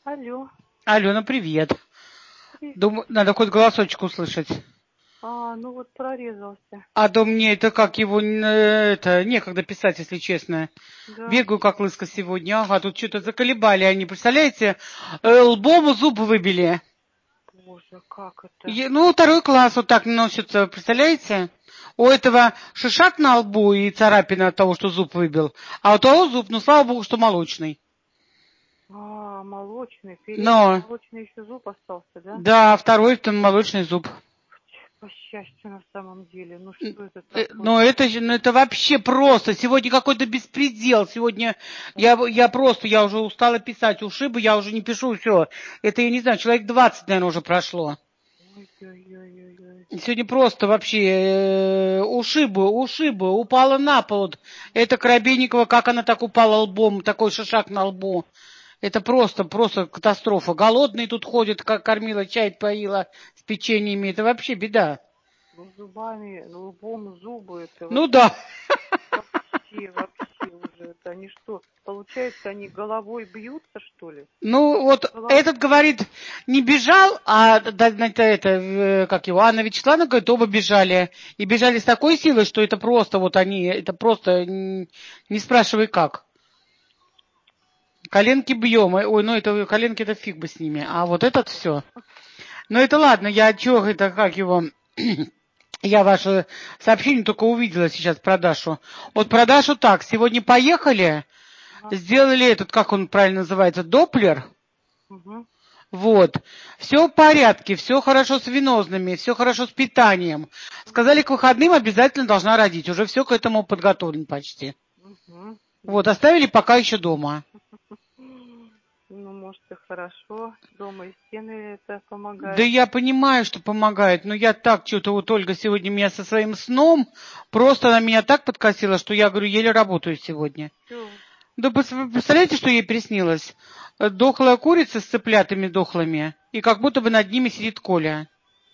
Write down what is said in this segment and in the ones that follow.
Алло, Алена, привет. привет. Думаю, надо хоть голосочек услышать. Ну вот прорезался. А то мне это как его это некогда писать, если честно. Да, Бегаю как лыска сегодня. Ага, тут что-то заколебали они, представляете? Лбом зуб выбили. боже, как это? Ну, второй класс вот так носится, представляете? У этого шишак на лбу и царапина от того, что зуб выбил. А у того зуб, ну, слава богу, что молочный. Молочный, передний Но, молочный еще зуб остался, да? да, второй там молочный зуб. По счастью, на самом деле. Ну что это Но такое? это же, ну это вообще просто. Сегодня какой-то беспредел. Сегодня я уже устала писать ушибы, я уже не пишу все. Это, я не знаю, человек 20, наверное, уже прошло. Ой-ой-ой-ой-ой. Сегодня просто вообще ушибы, упала на пол. Вот это Коробейникова, как она так упала лбом, такой шишак на лбу. Это просто катастрофа. Голодные тут ходят, как кормила, чай поила с печеньями. Это вообще беда. Ну зубами, ну, лбом зубы, это Ну да. вообще уже. Это они что, получается, они головой бьются, что ли? Ну, вот Голов... этот говорит, не бежал, а как его, Анна Вячеславовна говорит, оба бежали. И бежали с такой силой, что это просто, вот они, это просто, не спрашивай как. Коленки бьем. Ой, ну это коленки, это фиг бы с ними. А вот этот все. Ну это ладно, я чё, это как его... Я ваше сообщение только увидела сейчас про Дашу. Вот про Дашу так, сегодня поехали, Ага. сделали этот, как он правильно называется, доплер. Угу. Вот. Все в порядке, все хорошо с венозными, все хорошо с питанием. Сказали, к выходным обязательно должна родить. Уже все к этому подготовлено почти. Угу. Вот, оставили пока еще дома. Ну, может, и хорошо. Дома и стены это Да помогает. я понимаю, что помогает, но я так что-то, вот Ольга сегодня меня со своим сном, просто она меня так подкосила, что я, говорю, еле работаю сегодня. Все. Да вы представляете, что ей приснилось? Дохлая курица с цыплятами дохлыми, и как будто бы над ними сидит Коля.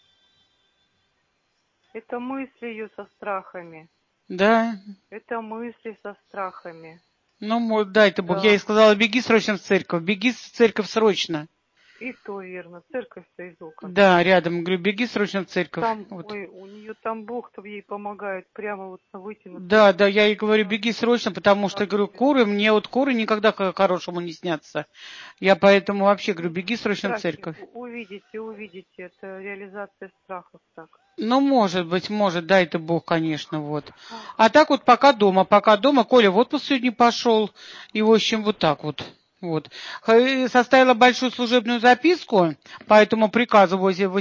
Это мысли ее со страхами. Да, Это мысли со страхами. ну, дай-то Бог. Я ей Да. сказала, беги срочно в церковь, беги в церковь срочно. И то верно. Церковь-то из окон. Да, рядом. Говорю, беги срочно в церковь. Там, Вот. ой, у нее там Бог-то ей помогает. Прямо вот вытянуться. Да, я ей говорю, беги срочно, потому что, говорю, Вообще. куры, мне вот куры никогда хорошему не снятся. Я поэтому вообще говорю, Ну, беги срочно в страхи. церковь. Увидите. Это реализация страхов так. Ну, может быть, дай-то Бог, конечно, вот. А так вот пока дома. Коля в отпуск сегодня пошел. И, в общем, вот так вот. Вот. Составила большую служебную записку по этому приказу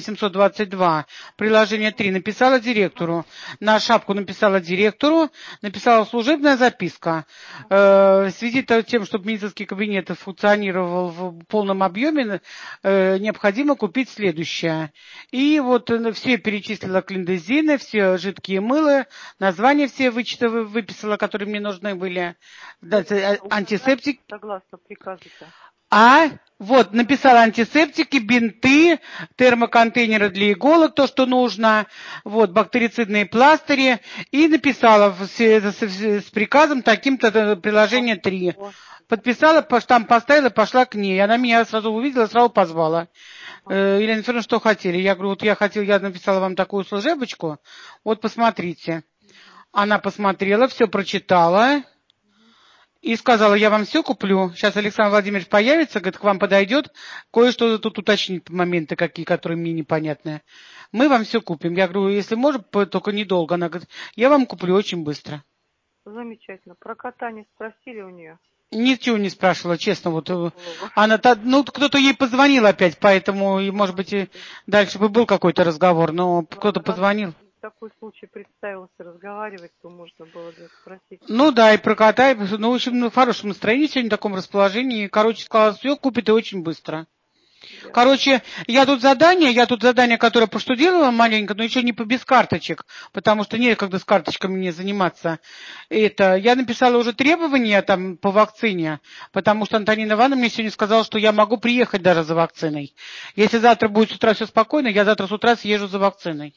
822, приложение 3, написала директору. На шапку написала директору, написала служебная записка. В связи с тем, чтобы медицинский кабинет функционировал в полном объеме, необходимо купить следующее. И вот все перечислила клиндезины, все жидкие мылы, названия все выписала, которые мне нужны были, да, антисептик. Согласно приказу-то. Вот, написала антисептики, бинты, термоконтейнеры для иголок, то, что нужно, вот, бактерицидные пластыри, и написала с приказом таким-то приложение 3. Подписала, штамп поставила, пошла к ней. Она меня сразу увидела, сразу позвала. Елена Федоровна, что хотели? Я говорю, вот я написала вам такую служебочку, вот посмотрите. Она посмотрела, все прочитала и сказала, я вам все куплю. Сейчас Александр Владимирович появится, говорит, к вам подойдет, кое-что тут уточнит моменты какие, которые мне непонятны. Мы вам все купим. Я говорю, если можно, только недолго. Она говорит, я вам куплю очень быстро. Замечательно. Про кота не спросили у нее? Ничего не спрашивала, честно, вот она, ну, кто-то ей позвонил опять, поэтому, и, может быть, и дальше бы был какой-то разговор, но кто-то Раз позвонил. такой случай представился разговаривать, то можно было бы спросить. Ну да, и про кота, ну, в общем, ну, в хорошем настроении сегодня, в таком расположении. Короче, сказала, все купит и очень быстро. Короче, я тут задание, которое проштудировала маленько, но еще не без карточек, потому что некогда с карточками мне заниматься. Я написала уже требования там по вакцине, потому что Антонина Ивановна мне сегодня сказала, что я могу приехать даже за вакциной. Если завтра будет с утра все спокойно, я завтра с утра съезжу за вакциной.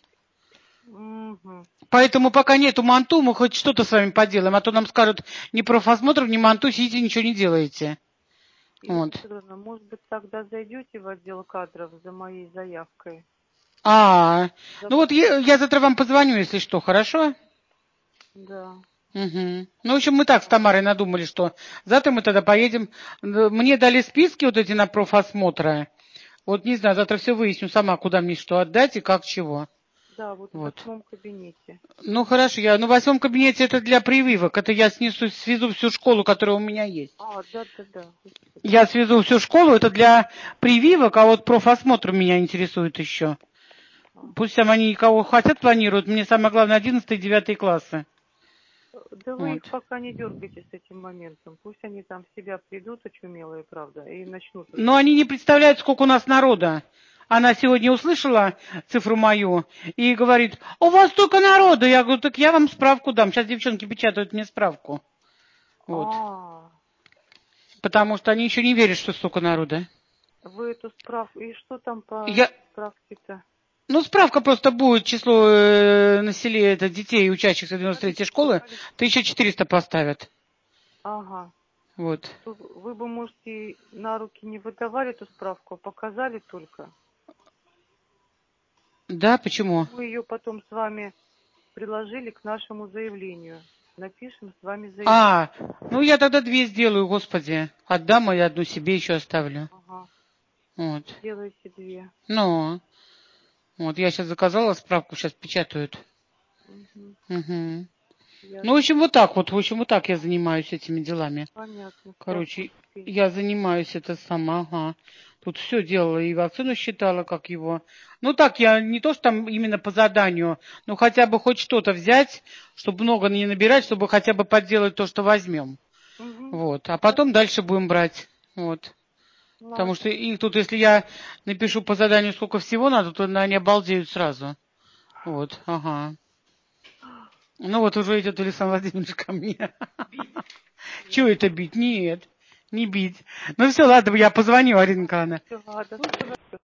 Угу. Поэтому пока нету манту, мы хоть что-то с вами поделаем, а то нам скажут, ни профосмотров, ни манту, сидите, ничего не делаете. Ирина Вот. Федоровна, может быть, тогда зайдете в отдел кадров за моей заявкой? Ну вот я завтра вам позвоню, если что, хорошо? Да. Угу. Ну, в общем, мы так с Тамарой надумали, что завтра мы тогда поедем. Мне дали списки вот эти на профосмотра. Вот не знаю, завтра все выясню сама, куда мне что отдать и как чего. Да, вот в Вот. 8 кабинете. Ну, хорошо, в 8 кабинете это для прививок. Это я свезу всю школу, которая у меня есть. Да. Я свезу всю школу, это для прививок, а вот профосмотр меня интересует еще. Пусть там они кого хотят планируют, мне самое главное 11 и 9 классы. Да вы их Вот. пока не дергайте с этим моментом. Пусть они там в себя придут, очумелые, правда, и начнут. Но они не представляют, сколько у нас народа. Она сегодня услышала цифру мою и говорит, у вас столько народа. Я говорю, так я вам справку дам. Сейчас девчонки печатают мне справку. Вот. Потому что они еще не верят, что столько народа. Вы эту справку... И что там по Я... справке-то? Ну, справка просто будет, число населения, это детей, учащихся 93-й школы, 1400 поставят. Ага. Вот. Вы бы, может, и на руки не выдавали эту справку, а показали только. Да, почему? Мы ее потом с вами приложили к нашему заявлению. Напишем с вами заявление. Ну я тогда 2 сделаю, господи. Отдам и одну себе еще оставлю. Ага. Вот. Делайте 2. Ну, вот я сейчас заказала справку, сейчас печатают. Угу. Угу. Ну, в общем, вот так вот. В общем, вот так я занимаюсь этими делами. Понятно. Короче, я занимаюсь это сама, ага. Тут все делала, и вакцину считала, как его. Ну, так, я не то, что там именно по заданию, но хотя бы хоть что-то взять, чтобы много не набирать, чтобы хотя бы подделать то, что возьмем. Вот. А потом дальше будем брать. Вот. Потому что их тут, если я напишу по заданию, сколько всего надо, то они обалдеют сразу. Вот, ага. Ну вот уже идет Александр Владимирович ко мне. Чего это бить? Нет, не бить. Ну все, ладно, я позвоню, Арина Николаевна. Все, ладно.